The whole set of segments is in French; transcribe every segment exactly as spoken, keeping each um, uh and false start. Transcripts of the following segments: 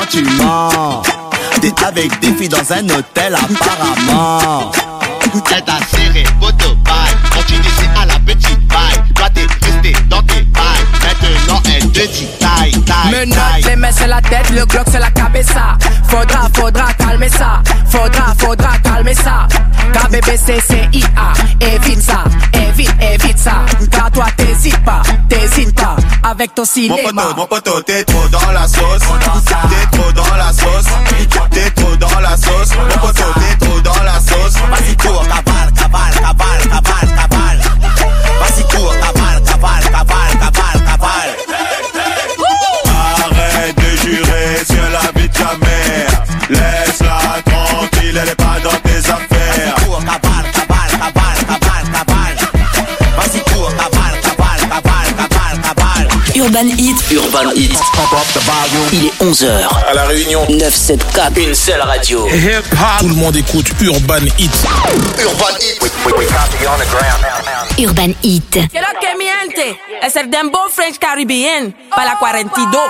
tu mens. T'es avec des filles dans un hôtel apparemment. Elle t'a serré, photo bail. Quand tu dis c'est à la petite paille. Toi t'es resté dans tes pailles. Maintenant elle te dit taille, taille. Menottes, les mains c'est la tête, le Glock c'est la cabeza. Faudra, faudra calmer ça. Faudra, faudra calmer ça. K B B C C I A, évite ça, évite, évite ça. Car toi t'hésites pas, t'hésites pas. Avec ton cinéma. Mon poteau, mon poteau, t'es trop dans la sauce. T'es trop dans la sauce. T'es trop dans la sauce. Mon poteau, t'es trop dans la sauce. Vas-y cours, cavale, cavale, cavale, cavale, cavale. Vas-y cours, cavale, cavale, cavale, cavale, cavale. Arrête de jurer sur la vie de ta mère. Laisse-la tranquille, elle est pas dans tes affaires. Vas-y cours, cavale, cavale, cavale, cavale, cavale. Vas-y cours, cavale, cavale, cavale, cavale, cavale. Urban Hit, Urban Hit. Il est onze heures. À La Réunion, neuf cent soixante-quatorze, une seule radio. tout le monde écoute Urban Hit. Urban Hit. Urban Hit. Que lo que miente es el dembow French Caribbean para la cuarenta y dos.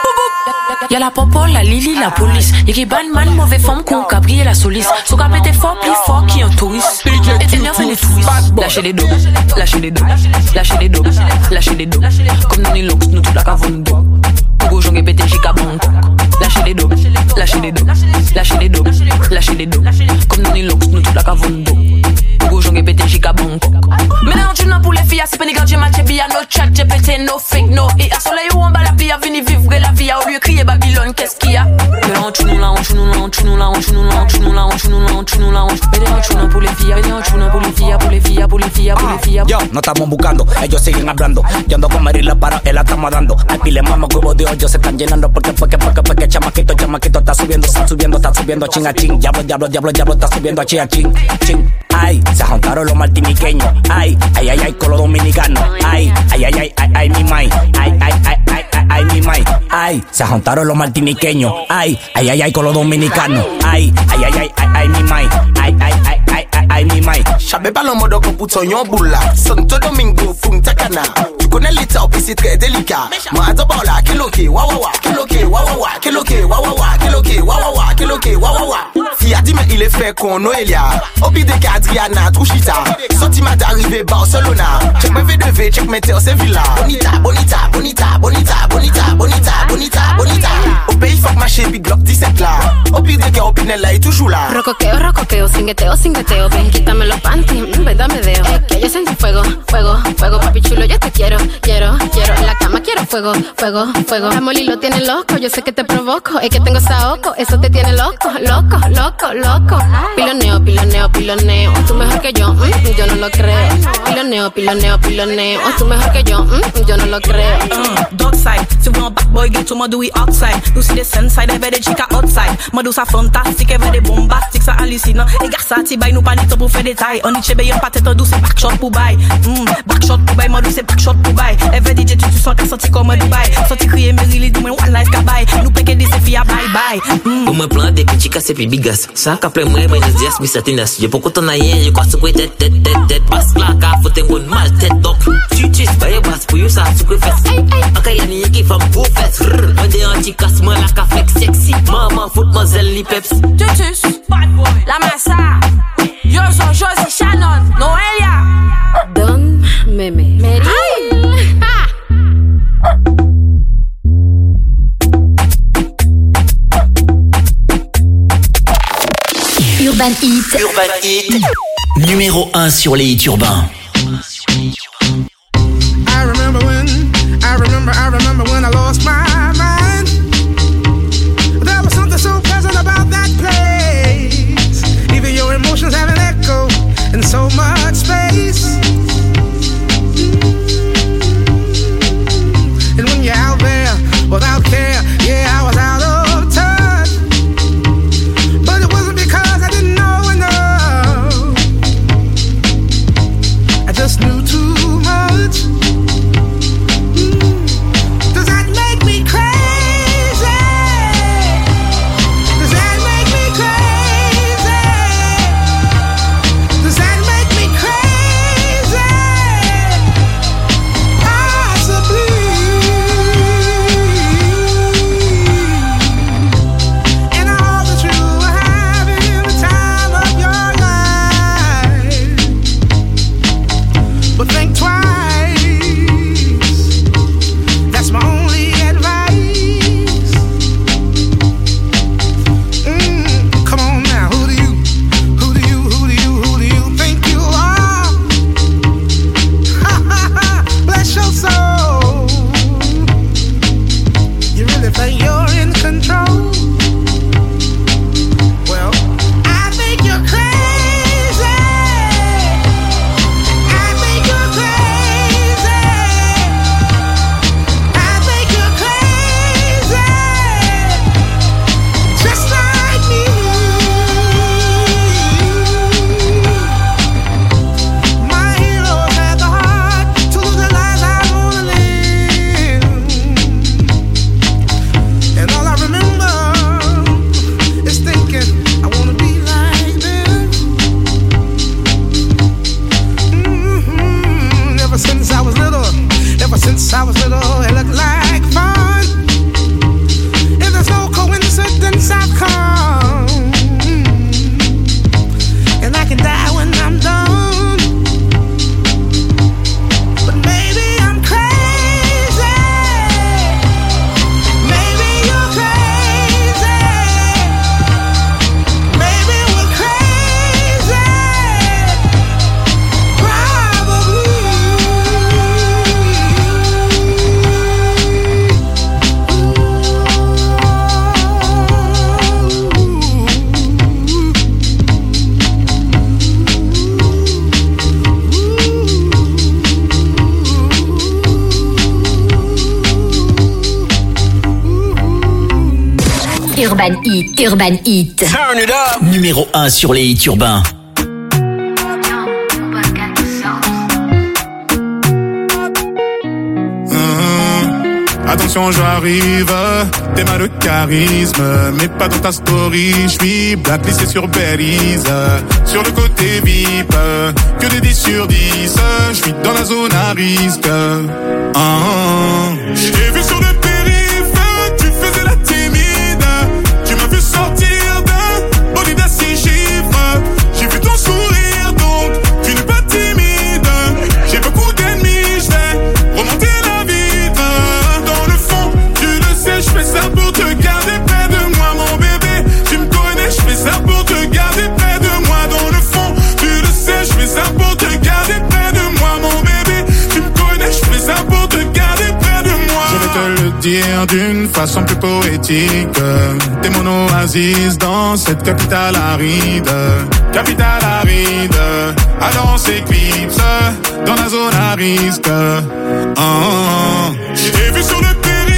Y'a la popo, la Lily, la police. Y'a qui ban man, mauvais forme, qu'on cabrier la solice. Son cap était fort, plus fort qui un touriste. Et t'énerve les touristes. Lâchez les dos, lâchez les dos, lâchez les dos, lâchez les dos. Comme nous, les locks, nous tout la cavone dos. Pour jonge pété, j'ai cabon. Lâchez les dos, lâchez les dos, lâchez les dos, lâchez les dos. Comme nous, les locks, nous tout la cavone dos. Pour jonge pété, j'ai cabon. Maintenant, tu n'as pour les filles, c'est pas négat, j'ai matché bien. No chat, j'ai pété, no fake, no. Et à soleil, on bat la vie, à venir vivre la vie, au lieu de crier Babylone, qu'est-ce qu'il y a? Mais on tue nous là, on tue nous là, on tue nous là, on tue nous là, on tue nous là, on tue nous là, on tue nous là, on tue nous là, on tue nous là, pour les filles, on tue nous pour les filles, pour les filles, pour les filles, pour les filles. Yo, no estamos buscando, ellos siguen hablando. Yo ando con Marila para él la estamos dando. Al pile mama huevos de hoyo se están llenando porque porque porque porque chamaquito, chamaquito está subiendo, está subiendo, está subiendo chin a chin. Diablo, diablo, diablo, diablo está subiendo a chin a chin, chin. Ay, se juntaron los martiniqueños. Ay, ay, ay, ay, con los dominicanos. Ay, ay, ay, ay, ay, ay, mi mai. Ay, ay, ay, ay, ay, ay, mi mai. Ay, se juntaron los martiniqueños. Ay, ay, ay, ay, con los dominicanos. Ay, ay, ay, ay, ay, ay, mi mai. Ay, ay, ay, ay, ay, ay, mi mai. J'avais pas le mode qu'on pousse en boula. Santo Domingo, Punta Cana. Tu connais les top et c'est très délicat. Moi, d'abord là, kiloké, wa wa wa, kiloké, wa wa wa, kiloké, wa wa wa, kiloké, wa wa wa, kiloké, wa wa wa. Fia dit, mais il est fait qu'on Noelia. Obi de Adriana, Truchita. Sentiment d'arriver Barcelona. Check mes V deux V, check mes terres, c'est Villa. Bonita, bonita, bonita, bonita, bonita, bonita, bonita, bonita. Au pays, fuck ma chérie, Big Glock dix-sept là. Obi de Gao Pinella est toujours là. Rocoqueo, rocoqueo, singueteo, singueteo. Ven, quítame los panties, mm, ven, dame deo. Es que yo sentí fuego, fuego, fuego. Papi chulo, yo te quiero, quiero, quiero. En la cama quiero fuego, fuego, fuego. La Molly lo tiene loco, yo sé que te provoco. Es que tengo saoco, eso te tiene loco, loco, loco, loco. Piloneo, piloneo, piloneo. Tú mejor que yo, mm, yo no lo creo. Piloneo, piloneo, piloneo. Tú mejor que yo, mm, yo no lo creo. Uh, dark side, si we want back boy, get to my do we outside. You see the sun side, I the chica outside. Moi do ça fantastique, elle veut des bombastique, ça hallucinant. Les gars, ça t'y baille, nous pas pour faire des tailles. On y chebe yon patate, on douce, c'est back shot pour bail. Mm, back shot pour bail, moi douce, c'est back shot pour bail. Elle veut D J, tu sens qu'elle senti comme un Dubaï. Senti crier, mais il est du moins one life kabaï. Nous péquer des filles à bye bye. Mm. Uma plan de que chica c'est bigas. Ça qu'après moi, mais les dias, mais ça t'innas. Je peux qu'on t'en aille, je crois que c'est tête, tête, tête, tête. Passe là, car faut t'en bonne mal tête, donc. Tu tu sais, bah, basse pour you, ça, tu peux faire. Ok, y'a ni qui femme pour faire. On dit un petit casse-moi, la café sexy. Maman, fout, mademoiselle, li peps. Tutus, la massa. Yo soy Josie Shannon, Noelia. Don Meme. Mary. Urban Hit. Urban Hit. Numéro un sur les hits urbains. I remember when, I remember, I remember when I lost my mind. There was something so pleasant about that place. Even your emotions have an echo in so much space. And when you're out there without care, yeah, I was out of touch. But it wasn't because I didn't know enough. Urban Hit, Urban Hit. Turn it up. Numéro un sur les hits urbains. Attention, j'arrive, t'es mal de charisme, mais pas dans ta story, j'suis blacklisté sur Berries, sur le côté V I P, que des dix sur dix, j'suis dans la zone à risque. Ah, j'ai vu sur le périph', tu faisais la timide, tu m'as vu sortir d'un bolide à six chiffres, j'ai vu ton sourire donc, tu n'es pas timide, j'ai beaucoup d'ennemis, j'vais remonter la vitre. Je fais ça pour te garder près de moi, mon bébé. Tu me connais, je fais ça pour te garder près de moi. Dans le fond, tu le sais, je fais ça pour te garder près de moi, mon bébé. Tu me connais, je fais ça pour te garder près de moi. Je vais te le dire d'une façon plus poétique. T'es mon oasis dans cette capitale aride. Capitale aride. Alors on s'éclipse dans la zone à risque. Oh, oh, oh. J'ai vu sur le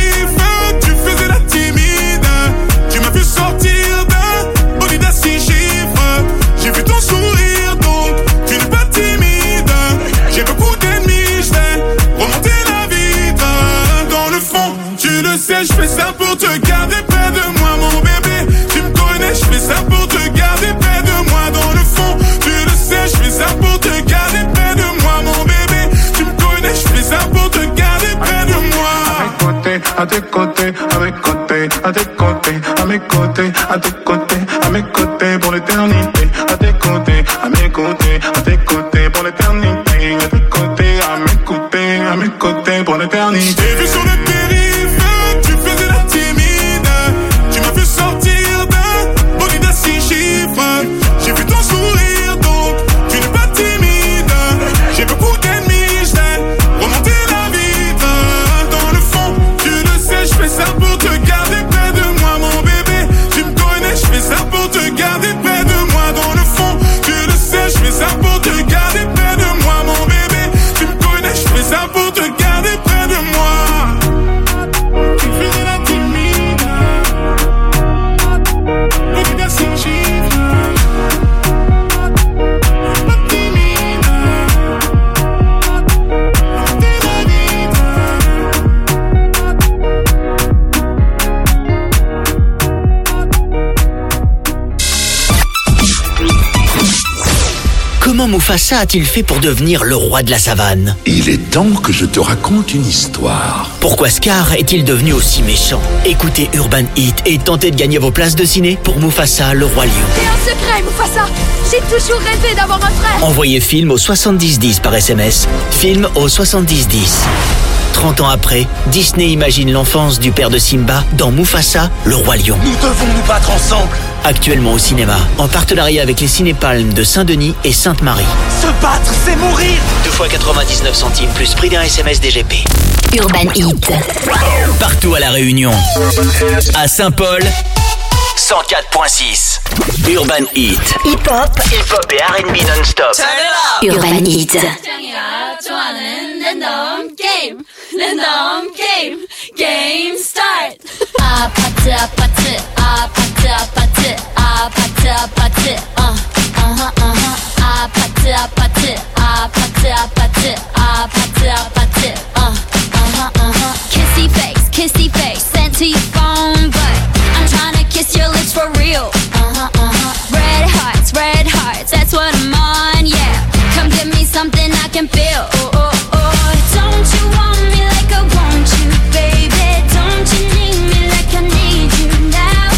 sortir d'un bolide à six chiffres. J'ai vu ton sourire donc tu n'es pas timide. J'ai beaucoup d'ennemis, je vais remonter la vitre. Dans le fond, tu le sais, je fais ça pour te garder près de moi, mon bébé. Tu me connais, je fais ça pour te garder près de moi. Dans le fond, tu le sais, je fais ça pour te garder près de moi, mon bébé. Tu me connais, je fais ça pour te garder près de moi. À tes côtés, à mes côtés, à tes côtés, à mes côtés, à tes côtés, à mes côtés pour l'éternité. À tes côtés, à mes côtés, à tes côtés pour l'éternité. À tes côtés, à mes côtés, à mes côtés pour l'éternité. J'ai vu sur le périph', tu faisais la timide. Tu m'as vu sortir d'un bolide à six chiffres. J'ai vu ton sourire donc tu n'es pas timide. J'ai beaucoup d'ennemis, je vais remonter la vitre. Dans le fond, tu le sais, je fais ça pour te garder près de moi, mon bébé. Tu me connais, je fais ça pour te garder près de moi. Dans le fond, tu le sais, je fais ça pour te garder près de moi, mon bébé. Tu me connais, je fais ça pour te garder près de moi. Tu faisais la timide. Le gars c'est chiffre. Pas timide. T'es la vitre. Comment Mufasa a-t-il fait pour devenir le roi de la savane? Il est temps que je te raconte une histoire. Pourquoi Scar est-il devenu aussi méchant? Écoutez Urban Hit et tentez de gagner vos places de ciné pour Mufasa, le roi lion. Et un secret, Mufasa, j'ai toujours rêvé d'avoir un frère. Envoyez film au soixante-dix dix par S M S. Film au soixante-dix dix. trente ans après, Disney imagine l'enfance du père de Simba dans Mufasa, le roi lion. Nous devons nous battre ensemble. Actuellement au cinéma, en partenariat avec les Cinépalmes de Saint-Denis et Sainte-Marie. Se battre, c'est mourir. Deux fois quatre-vingt-dix-neuf centimes plus prix d'un S M S D G P. Urban Hit. Partout à La Réunion. À Saint-Paul, cent quatre virgule six. Urban Hit. Hip-hop. Hip-hop et R and B non-stop. Urban Hit. Game, game, game start. Ah, party, ah, party, ah, party, ah, party, ah, party, ah, party, uh, uh-huh, uh-huh. Ah, party, ah, party, ah, party, ah, party, ah, party, ah, party, uh, uh-huh, uh-huh. Kissy face, kissy face, sent to your phone, but I'm tryna kiss your lips for real. Uh-huh, uh-huh. Red hearts, red hearts, that's what I'm on, yeah. Come give me something I can feel. Oh, oh, oh. Don't you want me like I want you, baby? Don't you need me like I need you now?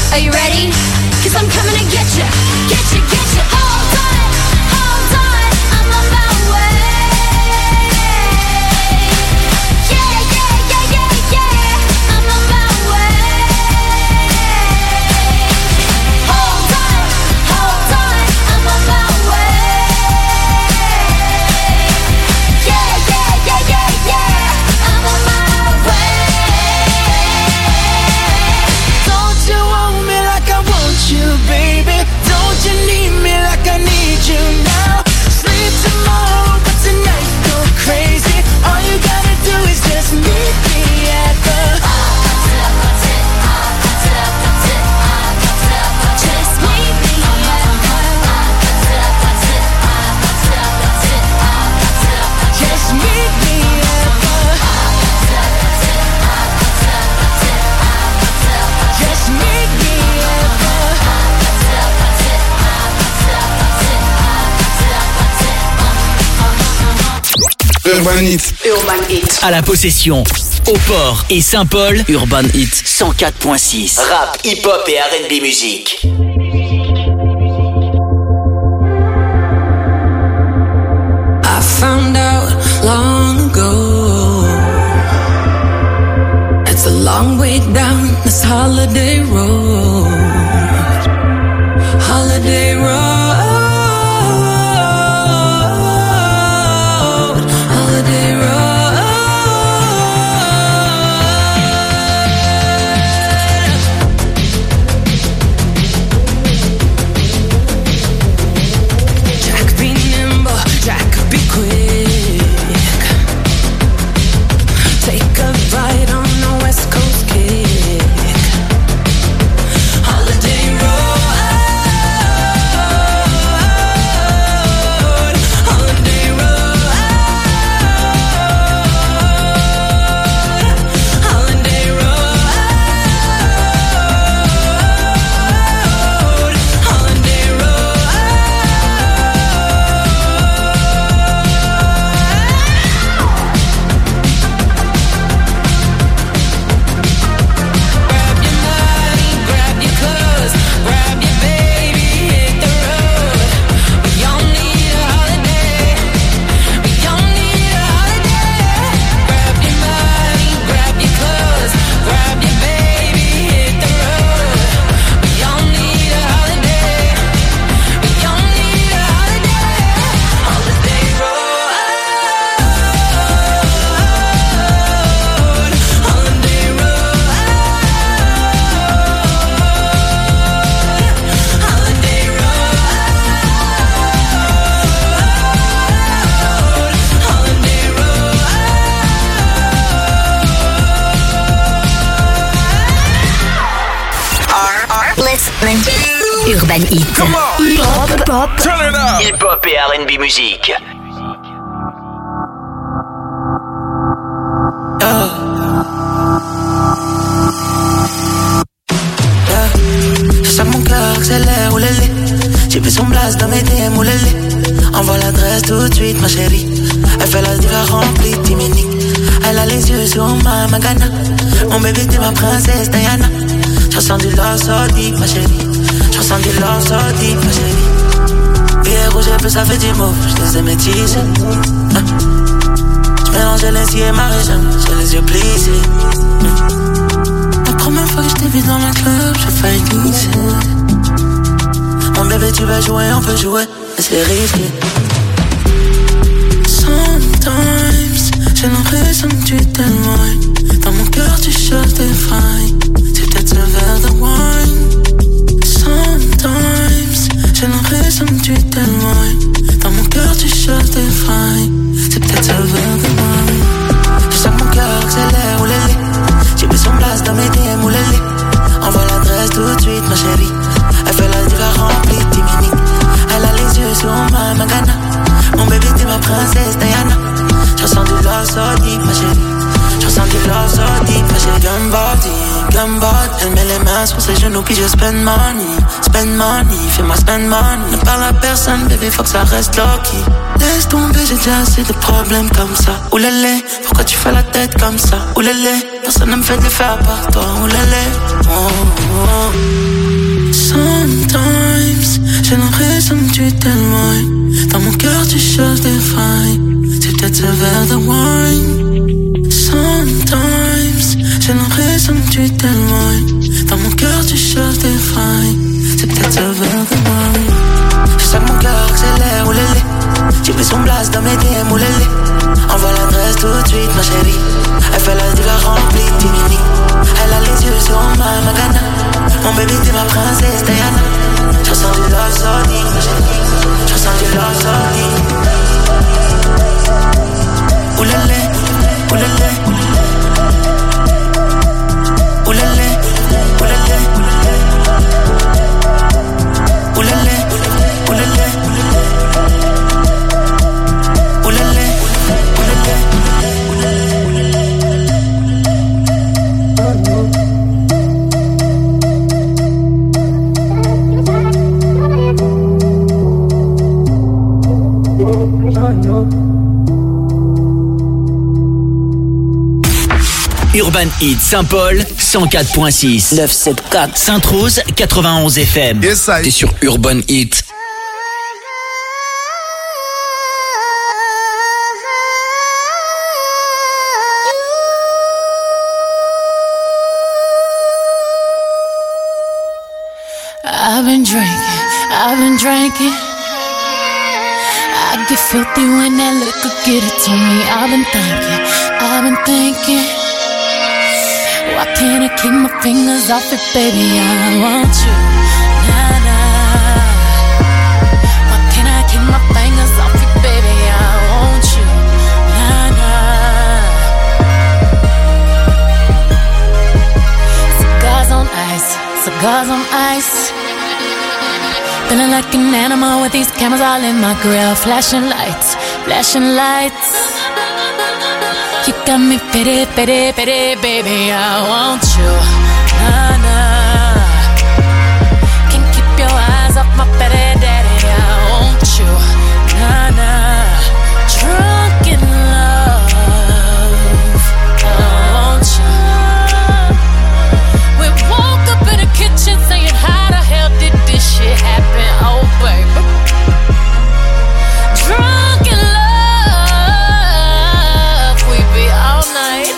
Are you ready? Cause I'm coming to get you, get you, get you. Hold on, hold on, I'm on my way. Yeah, yeah, yeah, yeah, yeah, I'm on my way. Hold on, hold on, I'm on my way. Yeah, yeah, yeah, yeah, yeah, I'm on my way. Don't you want me like I want you, baby? Don't you need me like I need you now? Sleep tomorrow, but tonight go crazy. All you gotta do is just meet me at the Just meet me Just meet me at the Just meet me at Urban Hit. Urban Hit. À la Possession, au Port et Saint-Paul. Urban Hit cent quatre point six. Rap, hip-hop et R and B musique. I found out long ago it's a long way down this holiday road. Holiday road. Holiday road. Jack be nimble, Jack be quick. Take a ride on the West Coast kick. Holiday road. Holiday road. Holiday road. Holiday road. Grab your money, grab your clothes, grab your baby, hit the road. We all need a holiday. We all need a holiday. Grab your money, grab your clothes, grab your baby, hit the road. We all need a holiday. We all need a holiday. Holiday road. Holiday road. Holiday road. Holiday Listening. Urban Hit. Hip-hop. Pop. Hip-hop et R and B musique. Je sens que mon cœur accélère, oulélé. J'ai vu son blast dans mes D M, oulélé. Envoie l'adresse tout de suite, ma chérie. Elle fait la diva remplie de timinique. Elle a les yeux sur ma magana. Mon bébé, t'es ma princesse Diana. Je ressens du love so deep, ma chérie. Je ressens du love so deep, ma chérie. Billet rouge et bleu, ça fait du mauve. Je les ai métissés. Hein? Je mélangeais les et ma région. J'ai les yeux plissés. La première fois que je t'ai vu dans le club, j'ai failli glisser. Mon bébé, tu vas jouer, on peut jouer, mais c'est risqué. Sometimes, j'ai l'impression que tu t'éloignes. Dans mon cœur, tu cherches des failles. C'est peut-être ce verre de wine. Sometimes, j'ai l'impression que tu t'éloignes. Dans mon cœur, tu cherches des failles. C'est peut-être ce verre de wine. Je sens mon cœur accélère, oulélé. J'ai vu son blast dans mes D M, oulélé. Envoie l'adresse tout de suite, ma chérie. Elle fait la diva remplie de timinique. Elle a les yeux sur ma magana. Mon bébé, t'es ma princesse Diana. Je ressens du love so deep, ma chérie. Je ressens du love so deep, ma chérie. Gun body, gun body. Elle met les mains sur ses genoux puis je spend money. Spend money, fais-moi spend money. Ne parle à personne, bébé, faut que ça reste low-key. Laisse tomber, j'ai déjà assez de problèmes comme ça. Oulélé, pourquoi tu fais la tête comme ça? Oulélé, personne ne me fait de le faire par toi. Oulélé, oh, oh. tu t'éloignes. Dans mon cœur tu cherches des failles. C'est peut-être ce verre de wine. Sometimes j'ai l'impression que tu t'éloignes. Dans mon cœur tu cherches des failles. C'est peut-être ce verre de wine. Je sens que mon cœur accélère, oulélé. J'ai pris son blast dans mes D M, oulélé. Envoie l'adresse tout de suite ma chérie. Elle fait la diva remplie de timini. Elle a les yeux sur ma magana. Mon bébé t'es ma princesse Diana. Je ressens du love sorti, ma chérie. Je ressens du love sorti. Oulélé, oulélé. Oulélé, oulélé. Oulélé, oulélé. Oulélé, oulélé. Urban Hit Saint-Paul, cent quatre point six. neuf cent soixante-quatre. Sainte-Rose, quatre-vingt-onze F M. Yes, I. T'es sur Urban Hit. I've been drinking, I've been drinking. I get filthy when that liquor get it to me. I've been thinking, I've been thinking. Why can't I keep my fingers off it, baby? I want you, nah, nah. Why can't I keep my fingers off it, baby? I want you, nah, nah. Cigars on ice, cigars on ice. Feeling like an animal with these cameras all in my grill. Flashing lights, flashing lights. You got me pity, pity, pity, baby. I want you, nah, nah. Can't keep your eyes off my pity, daddy. I want you, nah, nah. Drunk in love, I want you. We woke up in the kitchen saying, how the hell did this shit happen? Oh, baby. Drunk in love, we be all night.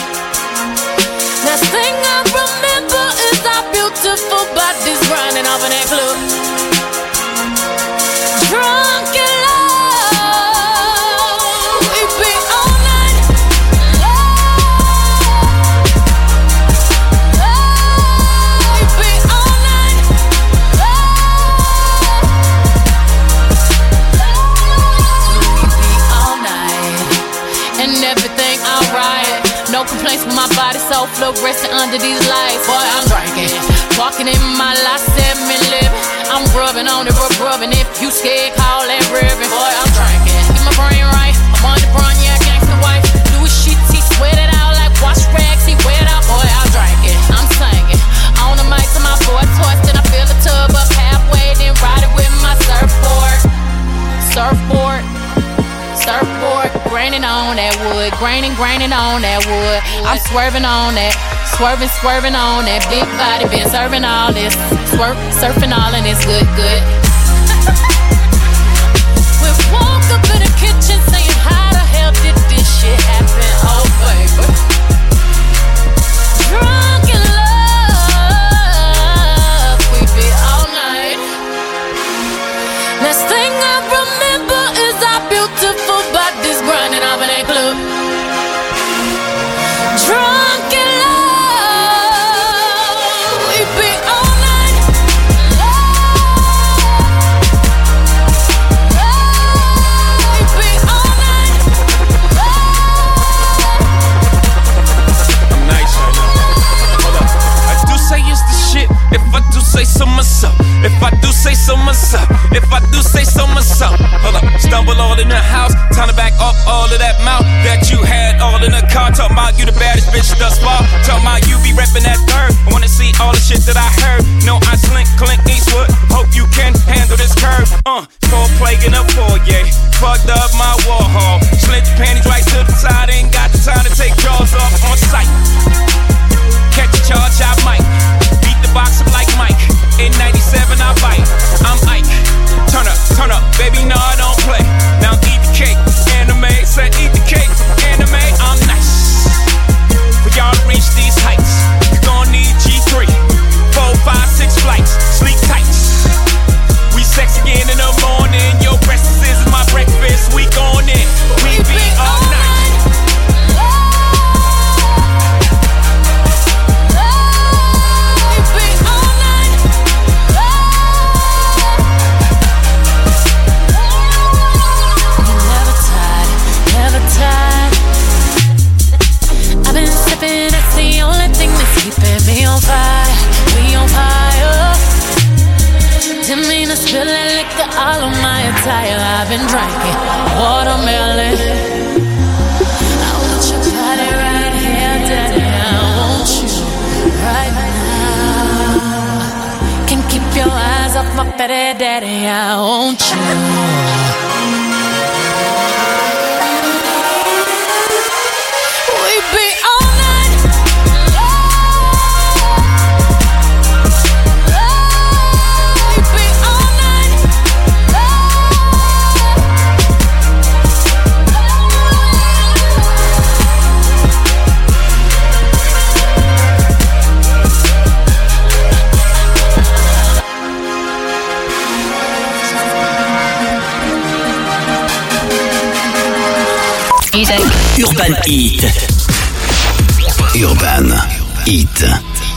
Last thing I remember is our beautiful bodies grinding off in that club. Drunk in love, we be all night. Love, love, we be all night. And everything alright. No complaints with my body, so fluorescent under these lights. Boy, I'm drinking, walking in my last seven living. I'm rubbing on it, rub rubbing. If you scared, call that ribbon. Boy, I'm drinking, get my brain right. I'm on the brawn, yeah, gangsta wife. Louis sheets, he sweat it out like wash rags. He wet out, boy, I'm drinking. I'm singing on the mic to my boy Twice, then I fill the tub up halfway, then ride it with my surfboard, surfboard. Surfboard, graining on that wood, graining, graining on that wood. I'm swerving on that, swerving, swerving on that big body. Been serving all this, swerve, surfing all and it's good, good. We woke up in the kitchen saying, how the hell did this shit happen? Oh, baby. Drunk in love, we be all night. Last thing I remember is our beautiful bodies grinding off in that club. Drunk in love, we be all night. Love, love, we be all night. Love. I'm nice right now. Hold up. I do say it's the shit. If I do say so myself. If I do say so myself. If I do say so myself. Hold up. Stumble all in the house. Time to back up all of that mouth that you had all in the car. Talking about you the baddest bitch thus far. Talking about you be reppin' that third. I wanna see all the shit that I heard. No, I slink, Clint Eastwood. Hope you can handle this curve. Uh, cold plague in the foyer. Fucked up my Warhol. Slid your panties right to the side. Ain't got the time to take jaws off on sight. Catch a charge, I might. Beat the box up like Mike. In ninety-seven, I bite. I'm Ike. Turn up, turn Spilling liquor all on my attire. I've been drinking watermelon. I want your body right here, daddy. I want you right now. Can't keep your eyes off my fatty daddy. I want you. Urban Heat. Urban Heat.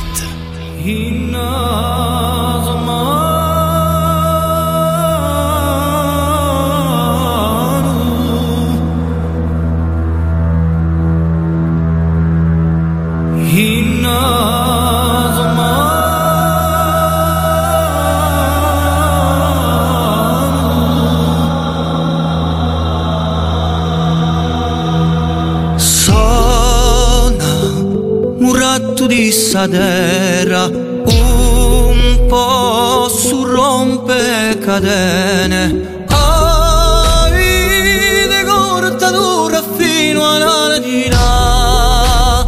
Di sadera un po' su rompecadene, ai di cortadura fino alla di là,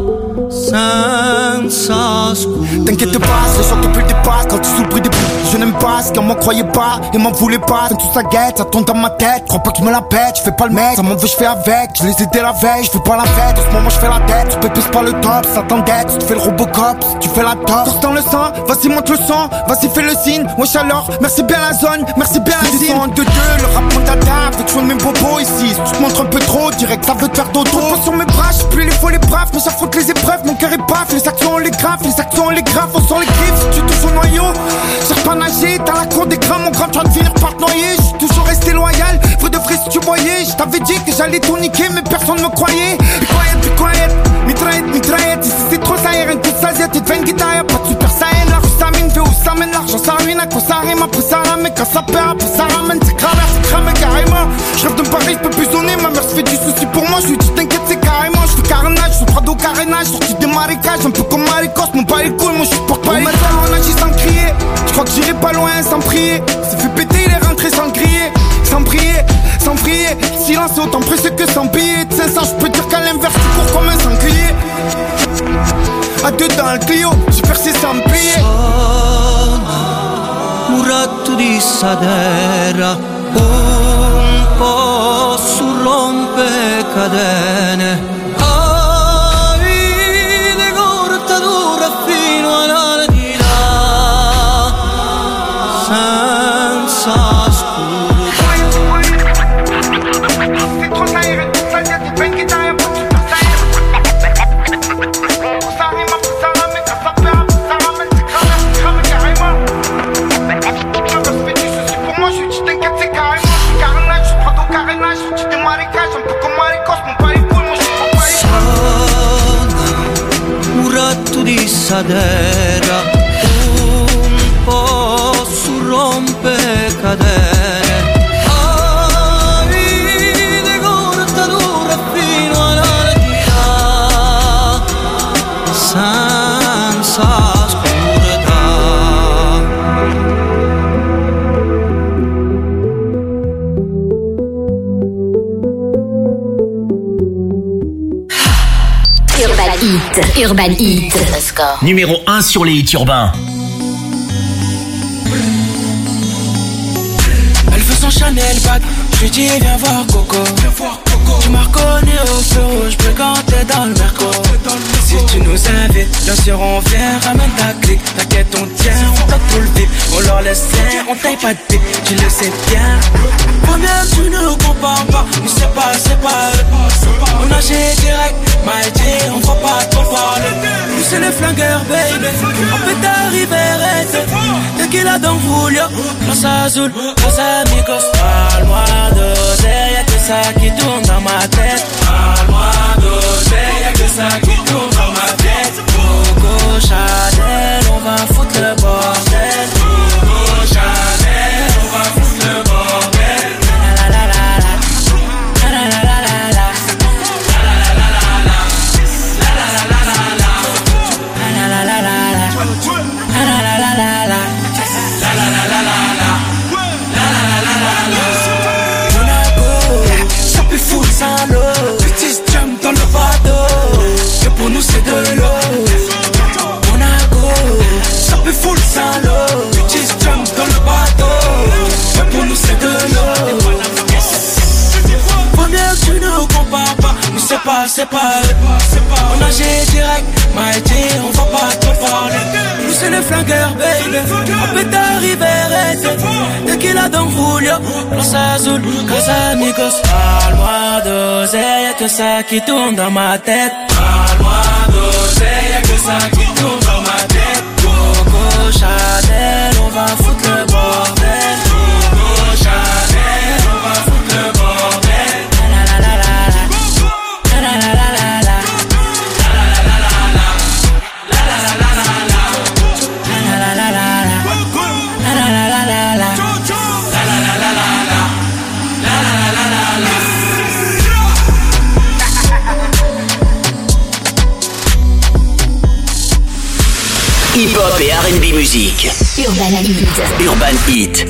senza scusa. T'inquiète pas, les gens te plus dépassent quand tu sous le bruit des bouts. Je n'aime pas ce qu'on m'en croyait pas et m'en voulait pas. Quand tout ça guette, ça tombe dans ma tête. Crois pas que je me la pète, je fais pas le mec. Ça m'en veut, je fais avec. Je les ai aidés la veille, je fais pas la fête. En ce moment, je fais la tête. Tu pépis pas le top, ça t'endette. Tu fais le Robocop, tu fais la top. Torse dans le sang, vas-y, monte le sang. Vas-y, fais le signe. Wesh alors, merci bien la zone, merci bien la zone. De deux, le rap mon dada. Avec chaud de mes bobos ici. Si tu te montres un peu trop, direct, ça veut te faire dodo. Pas sur mes bras, j'suis plus les faux, les braves. Mais j'affronte les épreuves, mon cœur est paf. Les actions, on les grave, les actions, on les grave. On sort les griffes, si tu touches au noyau. Cherche pas nager, t'as la cour des grammes, mon grand, tu vas te finir par te noyer. J'suis toujours resté loyal, vrai de vrai si tu voyais. J't'avais dit que j'allais tout niquer, mais personne me croyait. Be quiet, be quiet, mitraillette, mitraillette. Ici c'est trop ça, y'a rien de tout ça, zette, t'es une guitare, y'a pas de super saiyan. La rue ça mine, fait où ça mène, l'argent ça ruine, à quoi ça rime, après ça ramène, quand ça perd, après ça ramène, c'est cramé, c'est cramé carrément. J'rêve de Paris, j'peux plus sonner, ma mère se fait du souci pour moi, j'lui dis t'inquiète, c'est carrément, j'fais carnage, j'fais Prado carénage, sorti des marécages, un peu comme Maricos, mon pas les couilles, moi j'suis porte pas les couilles. On agit sans crier, j'crois que j'irai pas loin sans prier. C'est fait péter, il est rentré sans crier, sans prier, sans prier. Silence est autant pressé que sans payer. De cinq cents, j'peux dire qu'à l'inverse, tu cours comme un sanglier. À deux dans le Clio, j'ai percé sans me payer. Muratto di sadera, un po' su rompecadene, ai di cortadura fino alla di là, senza scusa. C'est trop ça, il reste ça, t'es pas une guitare, y'a pas de super ça. Ça rime, après ça ramène, quand ça perd, après ça ramène, c'est cramé, c'est cramé carrément. Je me fais du souci pour moi, j'lui dis t'inquiète, c'est carrément. J'suis carnage, j'suis Prado carénage, sorti des marécages, un peu comme Maricos, mon pas les couilles, moi j'suis pas les couilles. Muratto di sadera, un po' su rompecadene, ai di cortadura fino alla di là, senza oscurità. Urban Heat. Urban Heat. Let's go. Numéro un sur les hits urbains. Elle veut son Chanel bag, je lui dis viens voir Coco. Tu m'as reconnu au feu rouge, fréquenté dans le Merco. Si tu nous invites, bien sûr on vient, ramène ta clique. T'inquiète on tient, on t'a tout le vide. On leur laisse faire, on taille pas de pique, tu le sais bien. Combien tu ne compares pas, mais c'est pas, c'est pas eux. On a géré direct, m'a dit, on va pas trop parler. Nous c'est les flingueurs baby, on peut t'arriver rester. Tequila dans Julio, Los Azul, Los Amigos. Parle-moi d'oseille, y'a que ça qui tourne dans ma tête. Parle-moi d'oseille, y'a que ça qui tourne dans ma tête. Coco Chanel, on va foutre le bordel. Coco Chanel, La la la la la la. La la la la la la. La la la la la la. Monaco, ça peut foutre sans l'eau. Petit jump dans le bateau. Que pour nous c'est de l'eau. Monaco, ça peut foutre sans l'eau. Petit jump dans le bateau. Que pour nous c'est de l'eau. Faut bien que tu ne compares pas. Nous c'est pas, c'est pas eux. On agit direct, Maïti, on va pas trop parler. Nous c'est les flingueurs, baby. On peut t'arriver, arrêter. Tequila Don Julio, Los Azul, Casamigos. Parle-moi d'oseille, y'a que ça qui tourne dans ma tête. Parle-moi d'oseille, y'a que ça qui tourne dans ma tête. Coco Chanel, on va foutre le bordel. Coco Chanel, on va foutre le bordel. La la la la la. La la la la la. Hip-hop et R and B musique. Urban Heat. Urban Heat.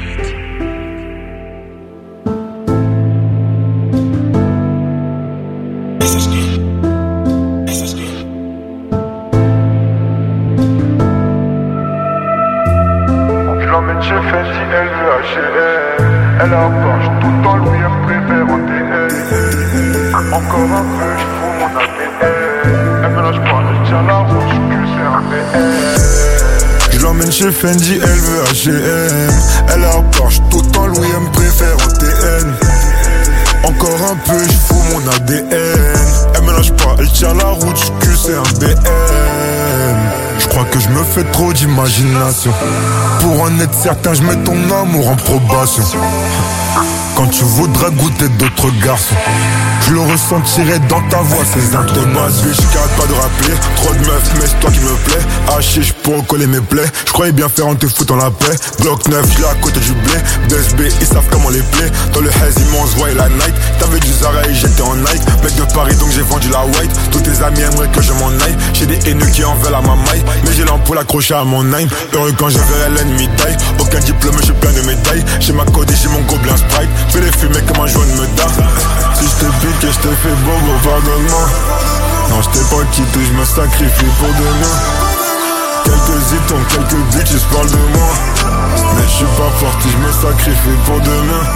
Je l'emmène chez Fendi, elle veut H et M. Elle a Porsche, tout en Louis, elle préfère en T L. Encore un peu, je fous mon A D N. Elle mélange pas, elle tient la route, je cul, c'est un B M. Je l'emmène chez Fendi, elle veut H et M. Elle a Porsche, tout en Louis, elle me préfère en T N. Encore un peu, je fous mon A D N. Elle mélange pas, elle tient la route, je cul, c'est un B M. Je crois que je me fais trop d'imagination. Pour en être certain, je mets ton amour en probation. Quand tu voudras goûter d'autres garçons, je le ressentirai dans ta voix, ces intonations. Je n'arrête pas de rappeler, trop de meufs, mais c'est toi qui me plais. Hachiche pour recoller mes plaies. Je croyais bien faire en te foutant la paix. Glock neuf, je l'ai à côté du blé. D S B, ils savent comment les plaies. Dans le haze, ils m'ont et la night. T'avais du Zara et j'étais en Nike. Mec de Paris, donc j'ai vendu la white. Tous tes amis aimeraient que je m'en aille. J'ai des haineux qui en veulent à ma maille. Mais j'ai l'ampoule accrochée à mon nine. Heureux quand je verrai l'ennemi taille. Aucun diplôme, j'ai plein de médailles. J'ai ma code et j'ai mon gobelin Sprite. Fais les fumer comme un joint de meudard. Si je te pique et je te fais beau, gros, pardonne-moi. Non, je t'ai pas quitté, je me sacrifie pour demain. Quelques zitons, quelques bitches parlent de moi. Mais je suis pas parti, je me sacrifie pour demain.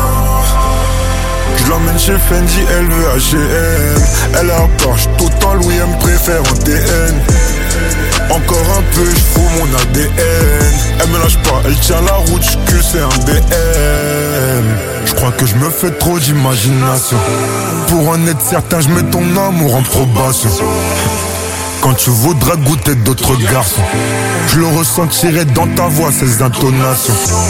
Je l'emmène chez Fendi, elle veut H et M. Elle a Porsche, tout en Louis, elle me préfère en T N. Encore un peu, je fous mon A D N. Elle mélange pas, elle tient la route, je cul, c'est un B M. Je crois que je me fais trop d'imagination. Pour en être certain, je mets ton amour en probation. Quand tu voudras goûter d'autres garçons, je le ressentirai dans ta voix, ces intonations.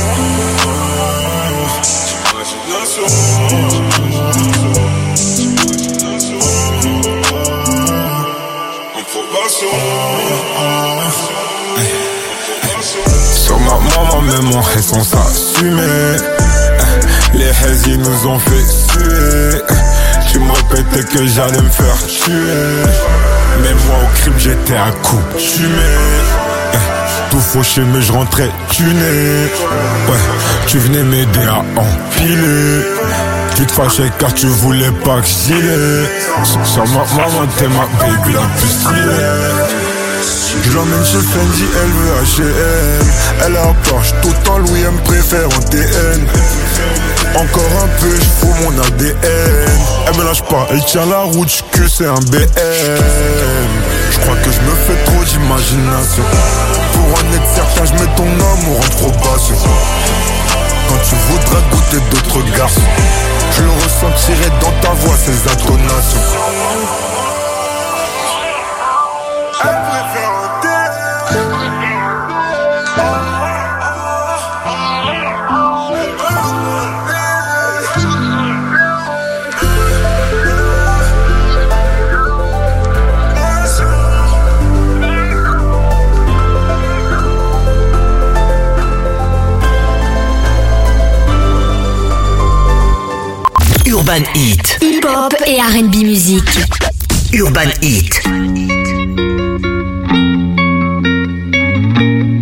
Sur ma maman, même mon reste on s'assumait. Les hazies ils nous ont fait suer. Tu me répétais que j'allais me faire tuer. Mais moi au crime j'étais accoutumé. Tout fauché mais je rentrais tuné. Ouais, tu venais m'aider à empiler. Tu te fâchais car tu voulais pas que j'y aille. Sur ma maman t'es ma baby la plus stylée. Je l'emmène chez Fendi, elle veut H et M. Elle a Porsche, tout en Louis, elle me préfère en T N. Encore un peu, je fous mon A D N. Elle mélange pas, elle tient la route, je cul, c'est un B M. Je crois que je me fais trop d'imagination. Pour en être certain, je mets ton amour en probation. Quand tu voudras goûter d'autres garçons, je le ressentirai dans ta voix, ces intonations. Elle préfère un T N. Urban Heat. Hip-hop et R and B musique. Urban Heat.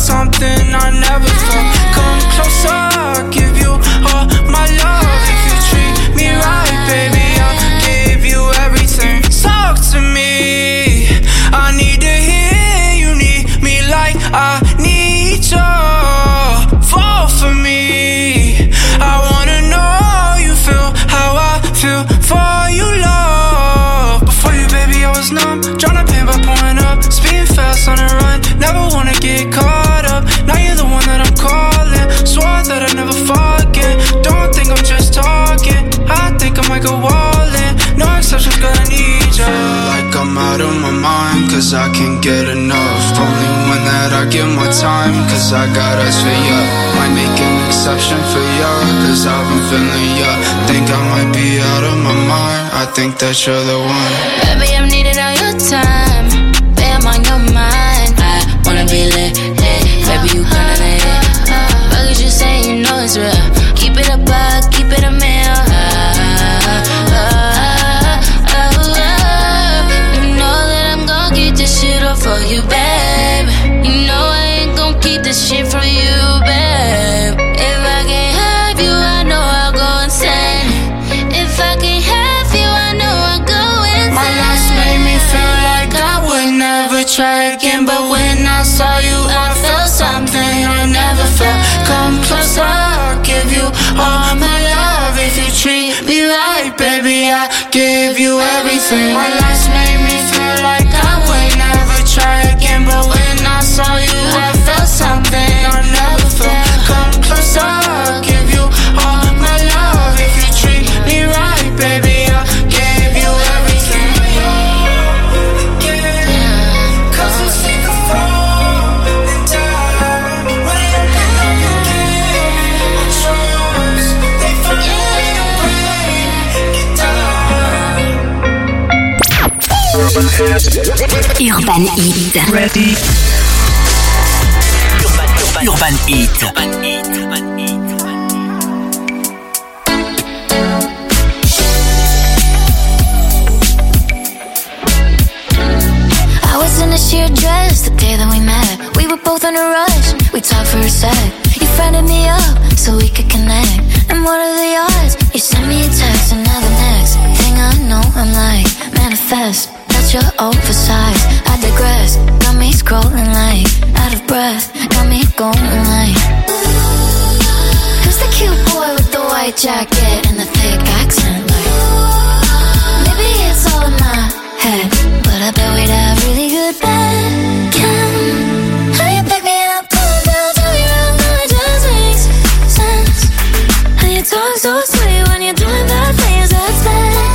something I never felt. Come closer, I'll give you all my love. If you treat me right, baby, I'll give you everything. Talk to me, I need to hear you need me like I need you. Fall for me, I wanna know you feel how I feel for you, love. Before you, baby, I was numb, tryna pain by pouring up, speeding fast on the run, never wanna get caught up. Now you're the one that I'm calling, swore that I'd never forget. Don't think I'm just talking, I think I might go all in. No exceptions, gonna need you. Like I'm out of my mind, cause I can't get enough. Only one that I give my time, cause I got us for ya. Might make an exception for ya, cause I've been feeling ya. Think I might be out of my mind, I think that you're the one. Baby, I'm needing all your time, baby, I'm on your mind. I wanna be lit, lit, baby, you gonna lit. Fuck is you saying, you know it's real. Keep it a buck, keep it a meal. For you, babe. You know I ain't gon' keep this shit from you, babe. If I can't have you, I know I'll go insane. If I can't have you, I know I'll go insane. My last made me feel like I would never try again, but when I saw you, I felt something I never felt. Come closer, I'll give you all my love. If you treat me right, baby, I'll give you everything. My last made me feel like I would never try again, but when I saw you, I felt something I never felt. Come closer, I'll give you all my love. If you treat me right, baby, I'll give you everything. Cause I'm sick of falling down. When I open up again, I trust they find a way to break it down. Urban Heat. Ready. Urban, Urban Heat. Urban Heat. Urban Heat. I was in a sheer dress the day that we met. We were both in a rush, we talked for a sec. You friended me up so we could connect. And what are the odds? You sent me a text and now the next thing I know, I'm like, manifest. You're oversized, I digress. Got me scrolling like out of breath. Got me going like, who's the cute boy with the white jacket and the thick accent? Like, maybe it's all in my head, but I bet we'd have really good bed. Can how you pick me up, cool down, tell me around, now it just makes sense. And you talk so sweet when you're doing that things that's bad.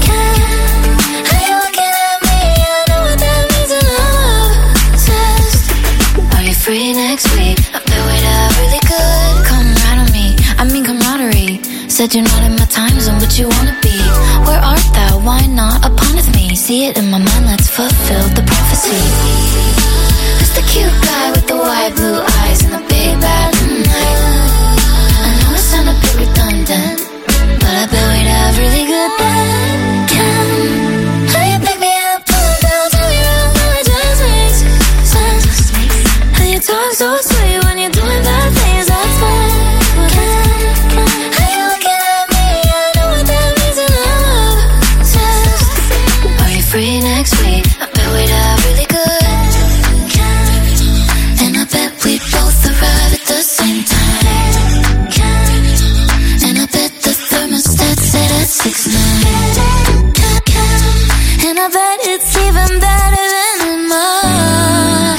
Free next week, I bet we'd have really good. Come right on me, I mean camaraderie. Said you're not in my time zone, but you wanna be. Where art thou? Why not upon with me? See it in my mind, let's fulfill the prophecy. Who's the cute guy with the wide blue eyes and the big bad night? I know it sound a bit redundant, but I bet we'd have really good then. Can how you pick me up, pull down, tell me around, now it just makes sense. You talk so sweet when you're doing that things that's bad. How you looking at me? I know what that means and I'm obsessed. Are you free next week? I bet we'd have really good. And I bet we'd both arrive at the same time. And I bet the thermostat set at six nine. And I bet it's even better than in mine.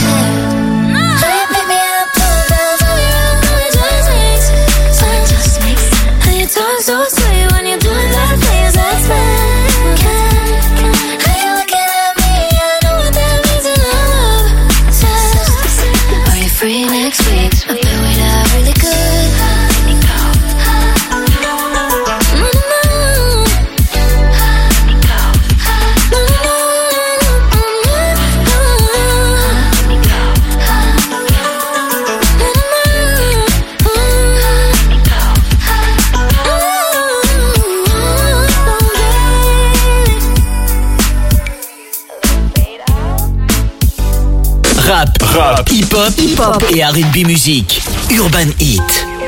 So sweet when you're doing that things that's bad. How you looking at me? I know what that means and I'm obsessed. Are you free next week? I bet we'd have really good. Rap, rap, hip-hop, hip-hop, hip-hop et R and B musique. Urban Heat.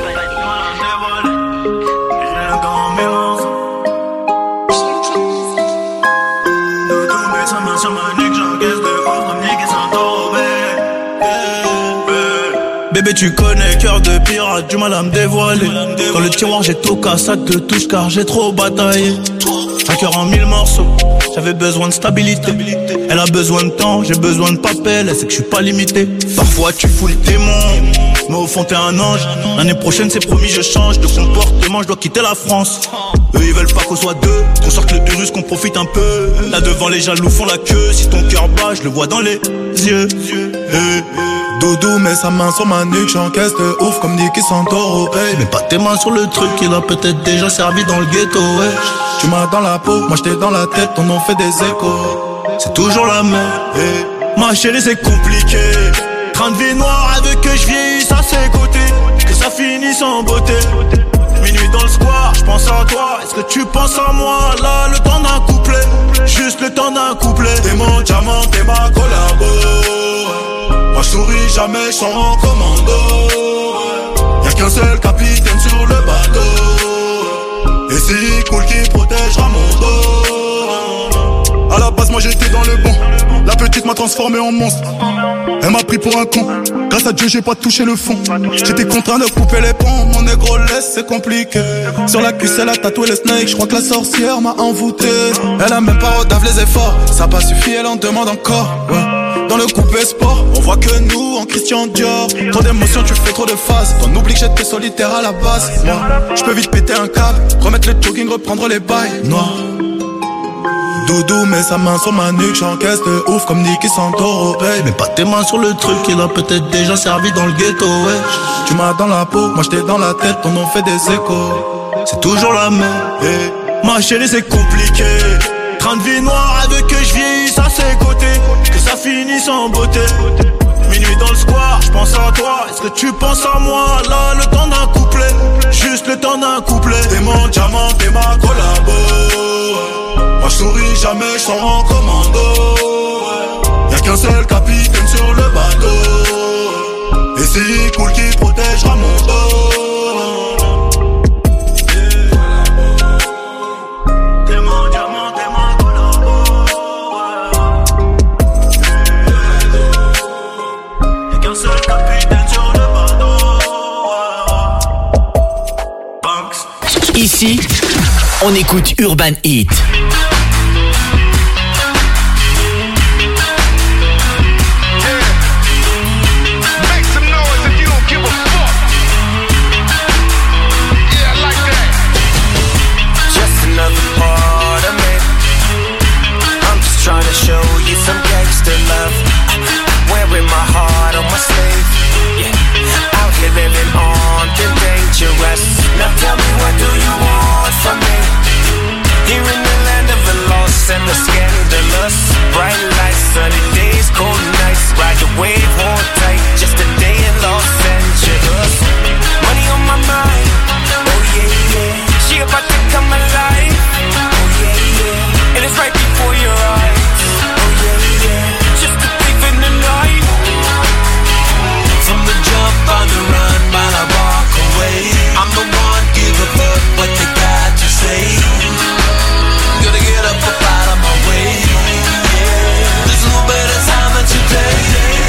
Bébé tu connais, cœur de pirate, du mal à me dévoiler. Dans le tiroir j'ai tout cassé, ça te touche car j'ai trop bataillé. Un cœur en mille morceaux, j'avais besoin de stabilité. Elle a besoin de temps, j'ai besoin de papel, elle sait que je suis pas limité. Parfois tu fous le démon, mais au fond t'es un ange. L'année prochaine c'est promis je change de comportement, je dois quitter la France. Eux ils veulent pas qu'on soit deux, qu'on sorte le virus, qu'on profite un peu. Là devant les jaloux font la queue, si ton cœur bat je le vois dans les yeux. Hey. Doudou met sa main sur ma nuque, j'encaisse de ouf comme Nicky Santoro. Hey, mets pas tes mains sur le truc, il a peut-être déjà servi dans le ghetto. Ouais. Tu m'as dans la peau, moi j'étais dans la tête, ton nom fait des échos. C'est toujours la même. Hey. Ma chérie c'est compliqué, train de vie noire avec que je vieillisse à ses côtés, que ça finisse en beauté. Minuit dans le square, je pense à toi, est-ce que tu penses à moi? Là le temps d'un couplet, juste le temps d'un couplet. T'es mon diamant, t'es ma collabo. Moi je souris jamais, je sors en commando. Y'a qu'un seul capitaine sur le bateau, et c'est cool qui protégera mon dos. À la base moi j'étais dans le bon, la petite m'a transformé en monstre. Elle m'a pris pour un con, grâce à Dieu j'ai pas touché le fond. J'étais contraint de couper les ponts, mon négro laisse c'est compliqué. Sur la cuisse elle a tatoué le snake, je crois que la sorcière m'a envoûté. Elle a même pas redave les efforts, ça a pas suffi, elle en demande encore. Ouais. Dans le coupé sport, on voit que nous en Christian Dior. Trop d'émotions, tu fais trop de phases. T'en oublies que j'étais solitaire à la base. Moi, je peux vite péter un câble, remettre le jogging, reprendre les bails. Noir. Doudou met sa main sur ma nuque, j'encaisse de ouf comme Nicky Santoro. Hey, mets pas tes mains sur le truc, il a peut-être déjà servi dans le ghetto. Ouais. Tu m'as dans la peau, moi j'étais dans la tête, ton nom fait des échos. C'est toujours la même. Hey. Ma chérie c'est compliqué, train de vie noire avec que je vieillisse à ses côtés, que ça finisse en beauté. Minuit dans le square, je pense à toi, est-ce que tu penses à moi? Là le temps d'un couplet, juste le temps d'un couplet. T'es mon diamant, t'es ma collabo. Moi je souris jamais, je sors en commando. Y'a qu'un seul capitaine sur le bateau, et c'est cool qui protégera mon dos. Ici, on écoute Urban Heat. Now tell me, what do you want from me? Here in the land of the lost and the scandalous. Bright lights, sunny days, cold nights. Ride the wave, hold tight. Just a day in Los Angeles. Money on my mind. Oh yeah, yeah. She about to come alive. Oh yeah, yeah. And it's right before your eyes. Oh yeah, yeah. Just a thief in the night. From the jump on the run, while I walk away. I'm the one, give a fuck what they got to say. Gonna get up, up out of my way. There's no better time than today.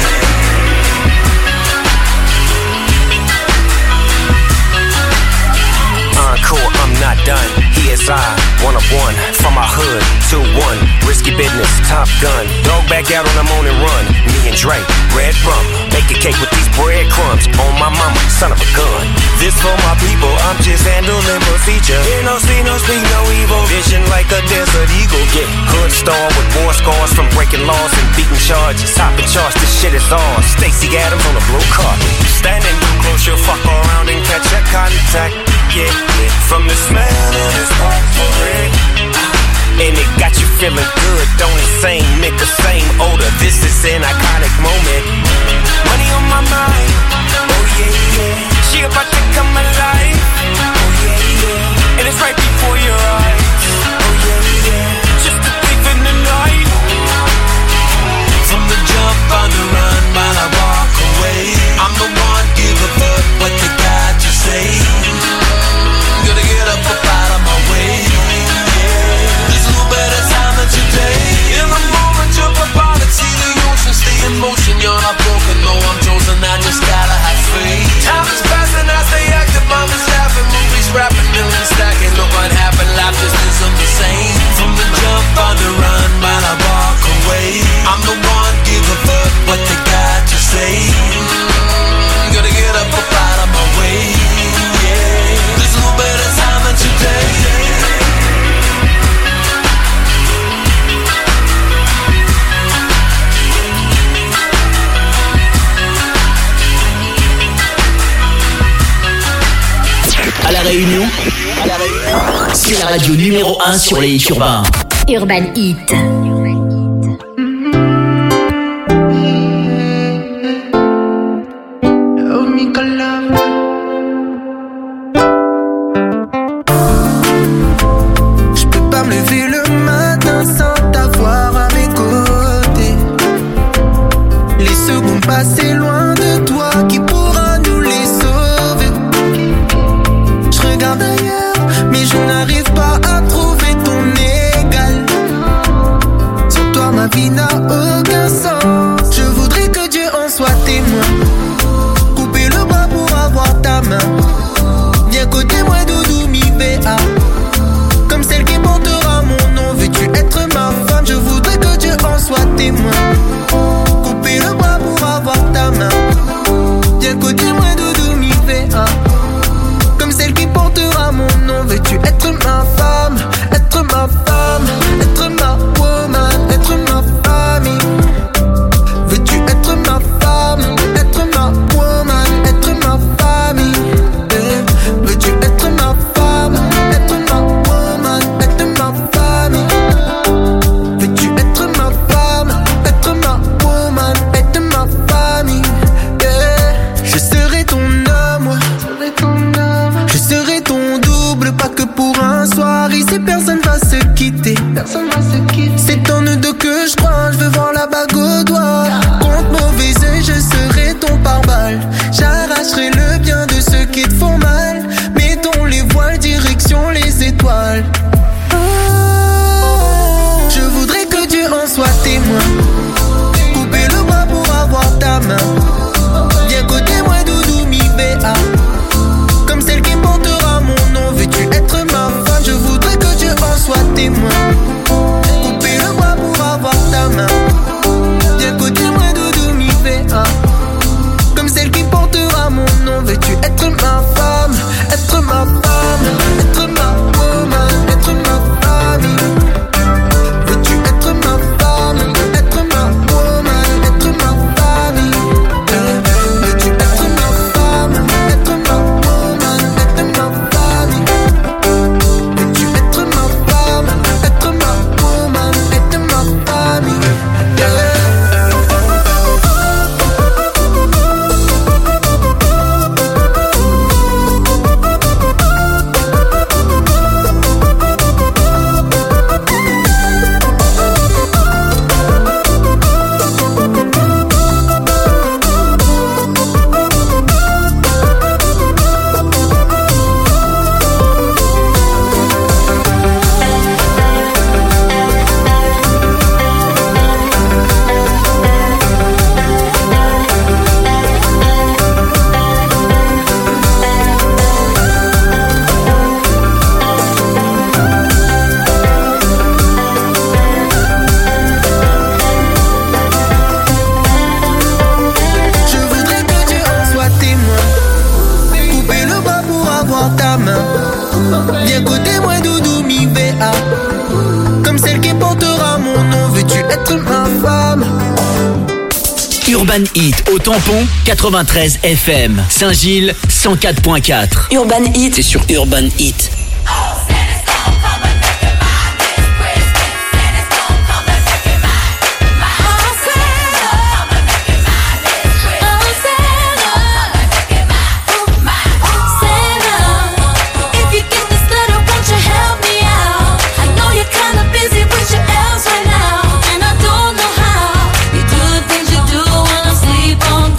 Encore, I'm not done. Here's I, one of one, from my hood, two one. Risky business, Top Gun. Dog back out on the morning run. Me and Dre, red rum. Make a cake with these breadcrumbs. On my mama, son of a gun. This for my people, I'm just handling procedure. Hear no, see no, speak no evil. Vision like a desert eagle. Yeah, hood star with war scars from breaking laws and beating charges. Topping charge, this shit is ours. Stacey Adams on the blue carpet. Standing too close, you'll fuck around and catch a contact. Yeah, yeah. From the smell of this bread, and it got you feeling good, don't it? Same nigga, same odor. This is an iconic moment. Money on my mind. Oh yeah, yeah. She about to come alive. Oh yeah, yeah. And it's right before your eyes. Oh yeah, yeah. Just a thief in the night. From the jump on the run, while I walk away. La Réunion, c'est la radio numéro un sur les hits urbains. Urban Hit. Je peux pas me lever le matin sans t'avoir à mes côtés. Les secondes passées loin de toi, qui pourra nous les sauver? Je regarde ailleurs, mais je n'arrive pas à trouver ton égal. Sans toi ma vie n'a aucun sens. Je voudrais que Dieu en soit témoin. Couper le bras pour avoir ta main. Viens côté moi doudou mi V A. Comme celle qui portera mon nom. Veux-tu être ma femme? Je voudrais que Dieu en soit témoin. Couper le bras pour avoir ta main. Viens côté moi doudou mi V A. Comme celle qui portera mon nom. Veux-tu être ma femme? Être ma femme. Être ma woman. Être ma famille. Veux-tu être ma femme? Être ma woman. Être ma famille. Eh. Veux-tu être ma femme? Être ma woman. Être ma famille. Veux-tu être ma femme? Être ma woman. Être ma famille. Eh. Je serai ton homme. Je serai ton double, pas que pour un soir. Ici personne va se quitter. Personne va se quitter. C'est en eux deux que je crois. Je veux voir la bague au doigt. Contre mauvais oeil, je serai ton pare-balles. J'arracherai le bien de ceux qui te font mal. Mettons les voiles, direction les étoiles. Oh, je voudrais que Dieu en soit témoin. Couper le bras pour avoir ta main. Viens côté moi doudou mi V A. Comme celle qui portera mon nom. Veux-tu être ma femme? Je voudrais que Dieu en soit témoin. Couper le bras pour avoir ta main. Viens côté moi doudou mi V A. Comme celle qui portera mon nom. Veux-tu être ma femme? Être ma femme. Être ma woman. Être ma famille. Veux-tu être ma femme? Être ma woman. Être ma famille. Eh. Veux-tu être ma femme? Être ma woman. Être ma famille. Veux-tu être ma femme? Être ma woman. Être ma famille. Yeah. Je voudrais que Dieu en soit témoin. Couper le bras pour avoir ta main. Viens côté moi doudou mi V A. Comme celle qui portera mon nom. Veux-tu être ma femme? Urban Hit au tampon quatre-vingt-treize F M. Saint-Gilles cent quatre point quatre. Urban Hit. C'est sur Urban Hit.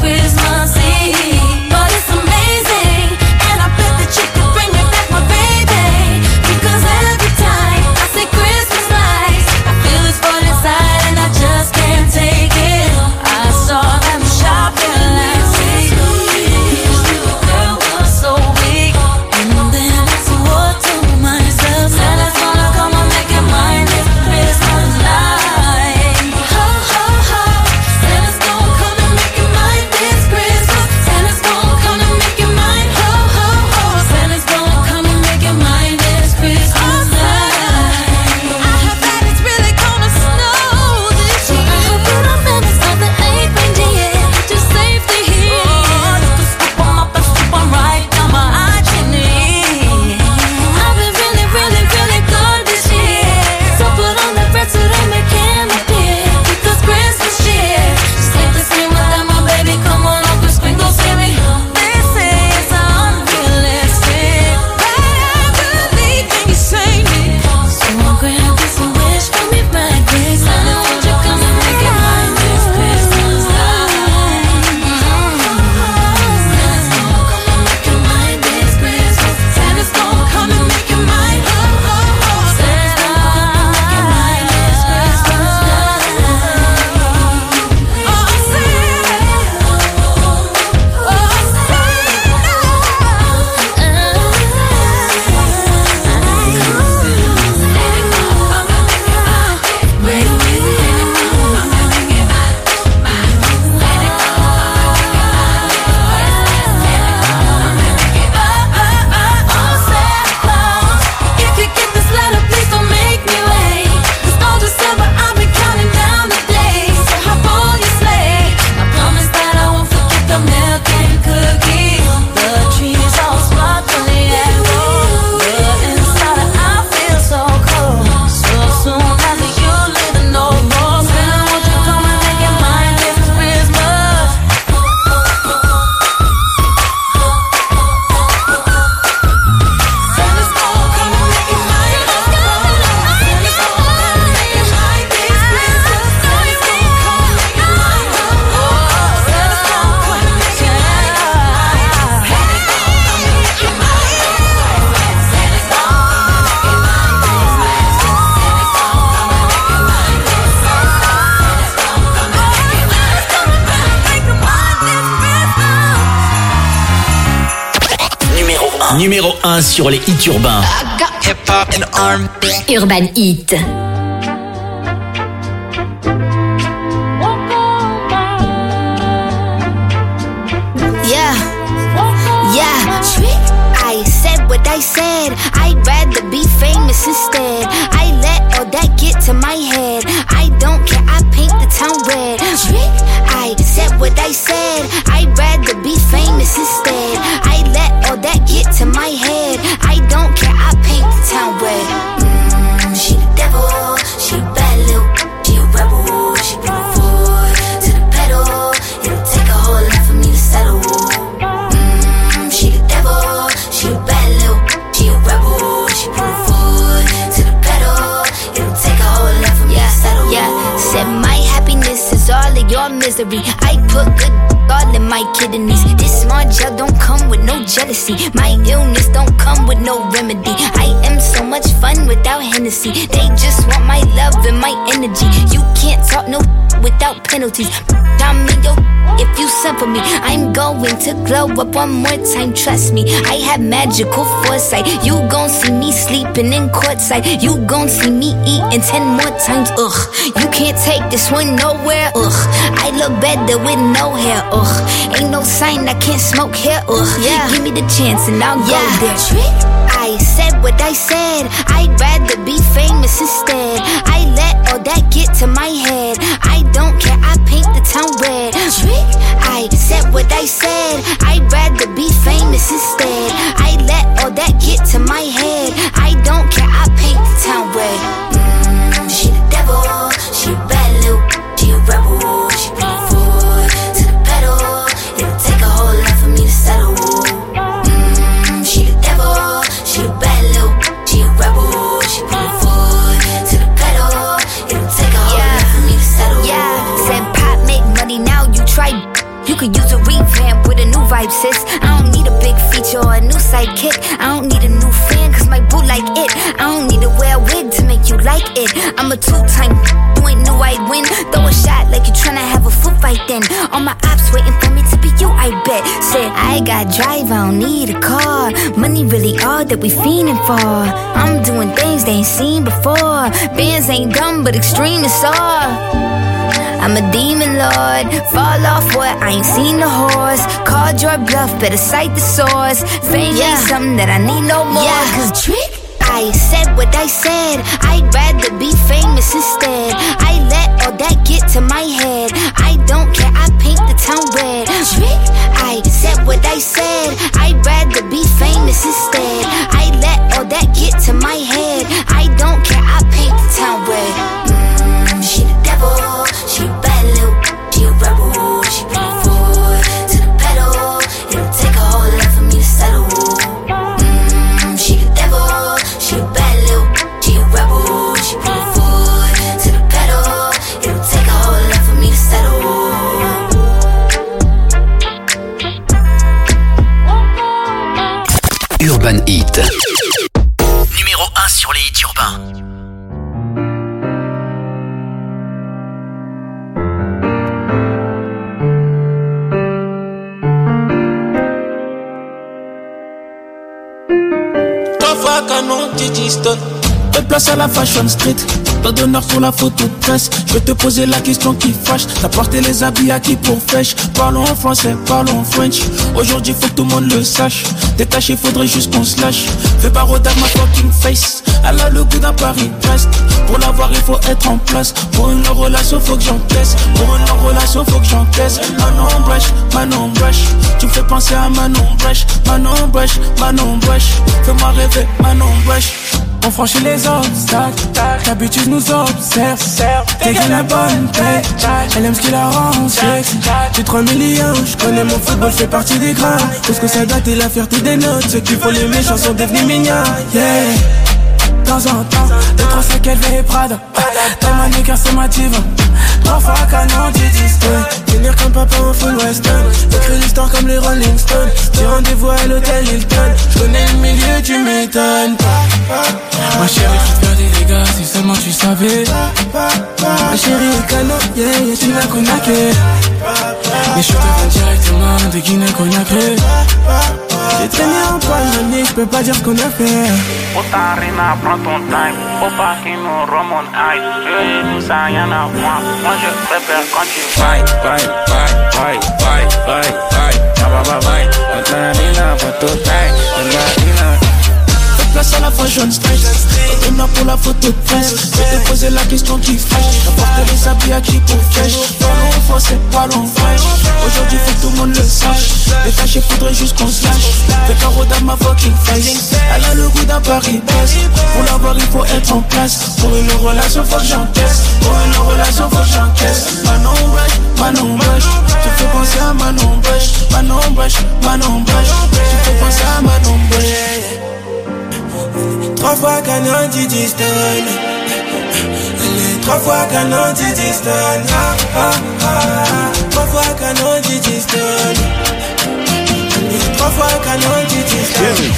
But it's amazing, and I bet that you could bring me back my baby. Numéro un sur les hits urbains. Hip-hop and R and B. Urban Hit. Yeah, yeah. I said what I said. I'd rather be famous instead. I let all that get to my head. I don't care. I paint the town red. I said what I said. I'd rather be famous instead. I let all that get to my head. I don't care. I paint the town red. Mm, she the devil. She a bad little. She a rebel. She bring the foot to the pedal. It'll take a whole lot for me to settle. Mm, she the devil. She a bad little. She a rebel. She bring the foot to the pedal. It'll take a whole lot for me yeah, to settle. Yeah, said my happiness is all of your misery. I put good all in my kidneys. This small gel don't come with no jealousy. My illness don't come with no remedy. I am so much fun without Hennessy. They just want my love and my energy. You can't talk no without penalties. I'm in your if you send for me. I'm going to glow up one more time, trust me. I have magical foresight. You gon' see me sleeping in courtside. You gon' see me eating ten more times, ugh. You can't take this one nowhere, ugh. I look better with no hair, ugh. Ain't no sign I can't smoke here, ugh. Yeah. Give me the chance and I'll yeah. go there. Trick. I said what I said. I'd rather be famous instead. I let all that get to my head. I don't care. I paint the town red. Trick. I said what I said. I'd rather be famous instead. I let all that get to my head. I don't care. I paint the town red. Mm, she the devil. She a bad little. She a rebel. She bring the foot to the pedal. It'll take a whole lot for me to settle. Mm, she the devil. She a bad little. She a rebel. She bring the foot to the pedal. It'll take a whole yeah. lot for me to settle. Yeah, said pop make money now. You try. You could use a revamp with a new vibe, sis. I don't need a big feature or a new sidekick. I don't need a new fan, cause my boo like it. I don't need to wear a wig to make you like it. I'm a two-time, you ain't knew I'd win. Throw a shot like you tryna have a foot fight then. All my ops waiting for me to be you, I bet. Said, I got drive, I don't need a car. Money really all that we fiending for. I'm doing things they ain't seen before. Bands ain't dumb, but extreme is all. I'm a demon lord, fall off what? I ain't seen the horse. Called your bluff, better cite the source. Fame yeah. ain't something that I need no more. Yeah, cause trick. I said what I said. I'd rather be famous instead. I let all that get to my head. I don't care. I paint the town red. Trick. I said what I said. I'd rather be famous instead. I let all that get to my head. I don't care. I paint the town red. Mm, she the devil. She a bad little, she a rebel. She bring the foot to the pedal. It'll take a whole lot for me to settle. Mm, she the devil. She a bad little, she a rebel. She bring the foot to the pedal. It'll take a whole lot for me to settle. Urban Hit. Numéro un sur les hits urbains. Fais place à la fashion street. Pas d'honneur sur la photo de presse. Je vais te poser la question qui fâche. T'as porté les habits à qui pour fèche? Parlons en français, parlons en French. Aujourd'hui faut que tout le monde le sache. Détaché, faudrait juste qu'on se lâche. Fais pas retard ma fucking face. Elle a le goût d'un Paris-Brest. Pour l'avoir il faut être en place. Pour une relation faut que j'encaisse. Pour une relation faut que j'encaisse. Manon Brèche, Manon Brèche. Tu me fais penser à Manon Brèche. Manon Brèche, Manon Brèche. Fais-moi rêver, Manon Brèche. On franchit les obstacles, l'habitude nous observe. T'es qu'elle la bonne paix, elle aime ce qui la rend sexe. J'ai trois millions, je connais mon football, fait partie des grands. Tout ce que ça date et la fierté des notes. Ceux qui font les méchants sont devenus mignons. Yeah. De temps en temps, deux trois sacs L V et Prada. T'es ma nigga, c'est ma diva. Trois fois canon du disque. Finir comme papa en full western. Écris l'histoire comme les Rolling Stones. J'ai rendez-vous à l'hôtel Hilton. Je connais le milieu, tu m'étonnes pas. Ma chérie, tu te perds des gars, si seulement tu savais. Ma chérie, Cano, yeah, yeah, tu l'as Conakry. Mais je te viens directement de Guinée-Conakry. J'ai traîné en Panamie, je peux pas dire ce qu'on a fait. Otarina, prends ton time. Faut pas qu'il nous remonte aïe. Je dis ça, y'en a moins. Moi je préfère quand tu vailles. Vaille, vaille, vaille, vaille, vaille, vaille. Bye, bye, bye. Otarina, pas tout taille. Otarina. Place à la fashion stress. Et là pour la photo de presse. Je vais te poser la question qui fâche. J'apporte les habits à qui pour fraîche. Ballon faux, c'est ballon fraîche. Aujourd'hui faut que tout le monde le sache. Détaché, faudrait juste qu'on se lâche. Fais carreau dans ma fucking face. Elle a le goût d'un Paris baisse. Pour l'avoir il faut être en place. Pour une relation faut que j'encaisse. Pour une relation faut que j'encaisse. Manon Bush, Manon Bush. Tu fais penser à Manon Bush. Manon Bush, Manon Bush. Tu fais penser à Manon Bush. Trois fois gagnant Didi Stone. Elle est trois fois gagnant Didi Stone. Ah, ah, ah. Trois fois gagnant Didi Stone. Elle est trois fois gagnant Didi Stone.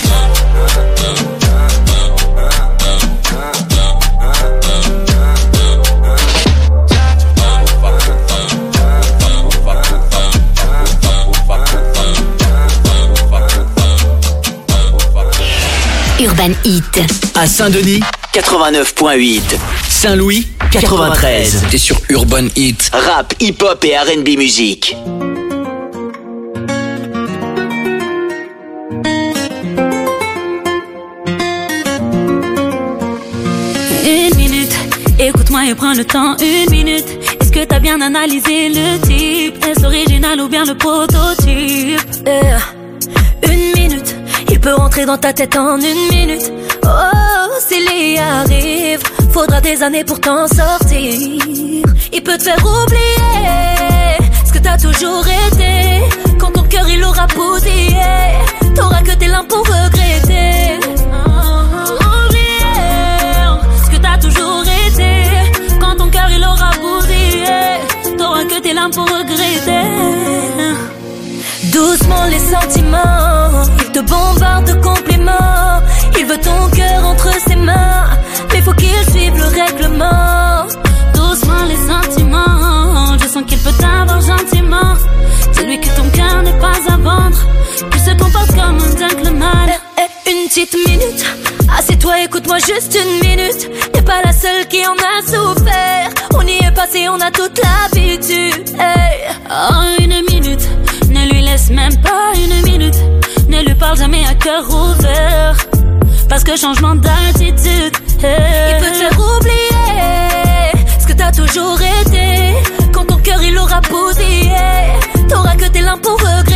Urban Hit. À Saint-Denis, quatre-vingt-neuf point huit. Saint-Louis, quatre-vingt-treize. T'es sur Urban Hit. Rap, hip-hop et R and B musique. Une minute, écoute-moi et prends le temps. Une minute, est-ce que t'as bien analysé le type? Est-ce original ou bien le prototype? Yeah. Une minute, il peut rentrer dans ta tête en une minute. Oh, s'il y arrive, faudra des années pour t'en sortir. Il peut te faire oublier ce que t'as toujours été. Quand ton cœur il aura bousillé, t'auras que tes larmes pour regretter. Oublier ce que t'as toujours été. Quand ton cœur il aura bousillé, t'auras que tes larmes pour regretter. Doucement les sentiments, il te bombarde de compliments. Il veut ton cœur entre ses mains, mais faut qu'il suive le règlement. Doucement les sentiments, je sens qu'il peut t'avoir gentiment. Dis-lui que ton cœur n'est pas à vendre, qu'il se comporte comme un gentleman. Eh, eh, une petite minute, assieds-toi, écoute-moi juste une minute. T'es pas la seule qui en a souffert, on y est passé, on a toute l'habitude. Hey. Oh, une minute, ne lui laisse même pas une minute. Ne lui parle jamais à cœur ouvert, parce que changement d'attitude, hey. Il peut te faire oublier ce que t'as toujours été. Quand ton cœur il aura bousillé, t'auras que tes larmes pour regretter.